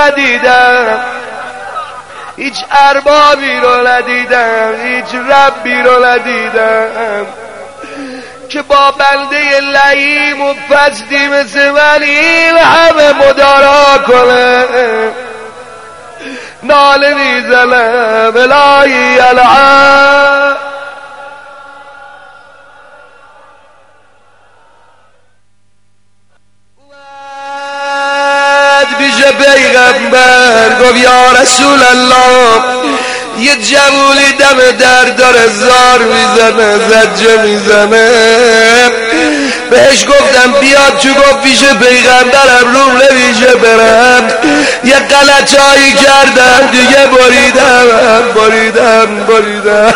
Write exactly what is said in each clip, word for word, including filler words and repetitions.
ندیدم، هیچ اربابی رو ندیدم، هیچ ربی رو ندیدم که با بنده لعیم و پستی مثل من این همه مدارا کنه. ناله میزنم الهی العالم پیش پیغمبر گفت یا رسول الله یه جوونی دم در داره زار میزنه زجه میزنه، بهش گفتم بیاد چو گفت پیش پیغمبرم روم نمیشه برم، یه غلطایی کردم دیگه بریدم بریدم بریدم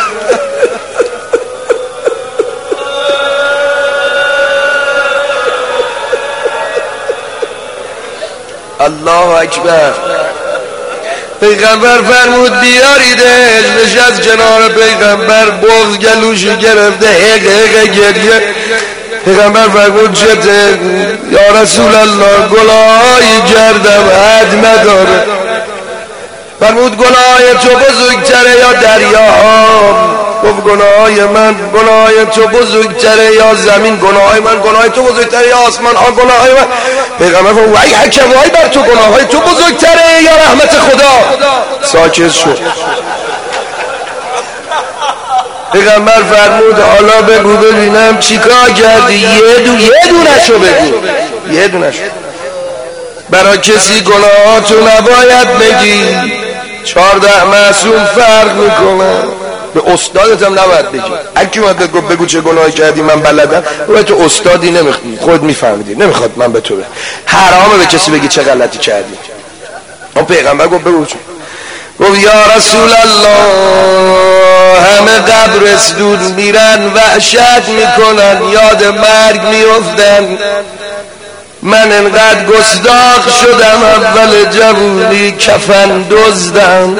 الله اکبر. پیغمبر فرمود بیاریدش، نشست کنار پیغمبر، بغض گلوشو گرفته هق هق گریه. پیغمبر فرمود چته؟ یا رسول الله گناهی کردم حد نداره. فرمود گناه تو بزرگتره یا دریاها؟ گفت گناهای من گناهای تو بزرگتره یا زمین؟ گناهای من گناهای تو بزرگتره یا آسمان ها گناهای من؟ پیغمبر فرمود وای حکم وای بر تو، گناهای تو بزرگتره یا رحمت خدا؟ ساکت شد. پیغمبر فرمود حالا بگو ببینم چیکار کردی؟ یه دو یه دونشو بگو، یه دونشو. برای کسی گناهاتو نباید بگی، چهارده معصوم فرق میکنه. به استادت هم نباید بگی. اگه من بگو بگو چه گناهی کردی من بلدم، و تو استادی نمیخواد خود میفهمیدی، نمیخواد من به تو بگم. حرامه به کسی بگی چه غلطی کردی. اون پیغمبر گفت بگو چه. گفت یا رسول الله همه قبر اسدود میرن وحشت میکنن یاد مرگ میافتن، من انقدر گستاخ شدم اول جوونی کفن دزدم.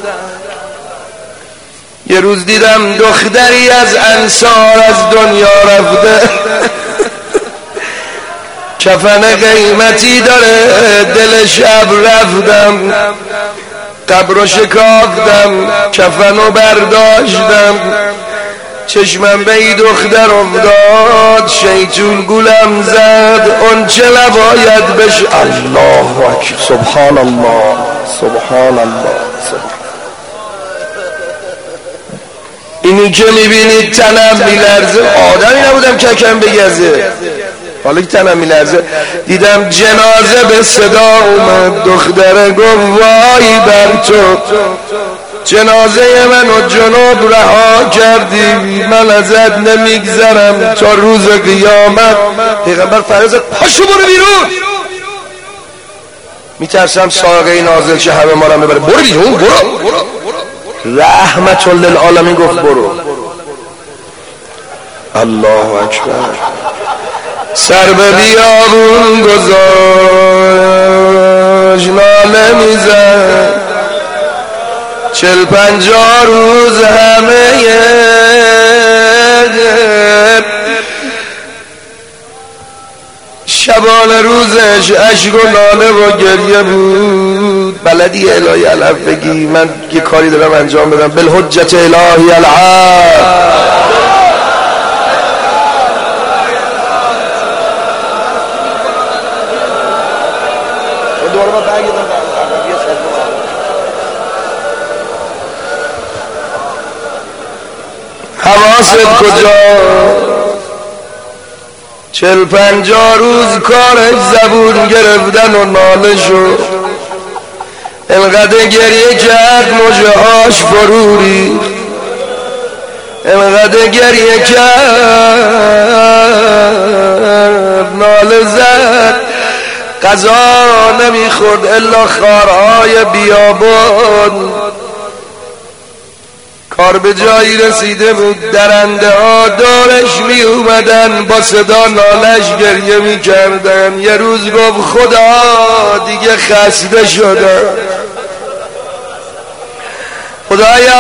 یه روز دیدم دختری از انصار از دنیا رفته، کفن قیمتی داره، دل شب رفتم قبر شکافتم کفنو برداشتم، چشمم به ای دختر افتاد، شیطون گولم زد اون چه نباید بشه. الله اکبر سبحان الله سبحان الله سبحان. اینی که میبینید تنم میلرزه، آدمی نبودم ککم بگزه، حالا که تنم میلرزه. دیدم جنازه به صدا اومد، دختر گفت وای بر تو، جنازه منو جنوب رها کردی، من ازت نمیگذرم تا روز قیامت. پیغمبر فرمود پاشو برو بیرون، میترسم ساقه نازل شه همه ما رو ببره. برو بیرون برو. رحمت للعالمین گفت برو. الله اکبر. سر به بیابون گذاشت ناله میزد، چل پنجاه روز همه شبانه روزش عشق و ناله و گریه بود. بلدی الهی علف بگی من یه کاری دارم انجام بدم، بالحجت الهی العف. حواست کجا؟ چل پنجاه روز کارش زبون گرفتن و ناله شد، انقدر گریه کرد مژه‌هاش فرو ریخت، انقدر گریه کرد ناله زد، غذا نمیخورد الا خارهای بیابان. کار به جایی رسیده بود، درنده ها دورش می اومدن با صدا نالش گریه می کردن. یه روز گفت خدا دیگه خسته شده، خدایا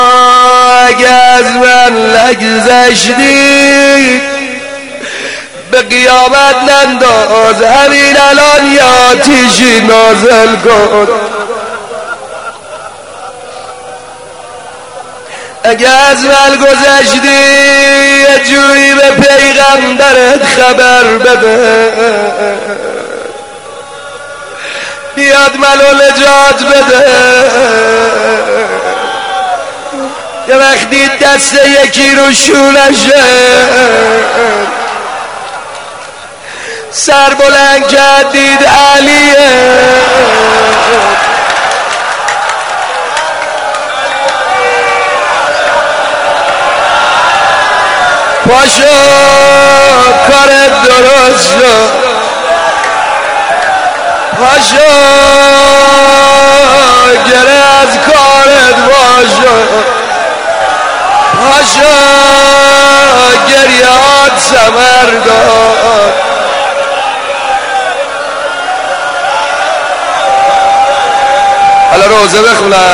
اگه از من نگذشتی به قیامت ننداز، همین الان یا آتیشی نازل کن. اگه از من گذشتی یه جوری به پیغمبرت خبر بده بیاد منو نجات بده. یه وقتی دست یکی رو شونشه سر بلند کرد دید علیه، پاشو کارت درست شد، پاشو گره از کارت باشو، پاشو گریات ثمر داد. حالا روزه بخونم.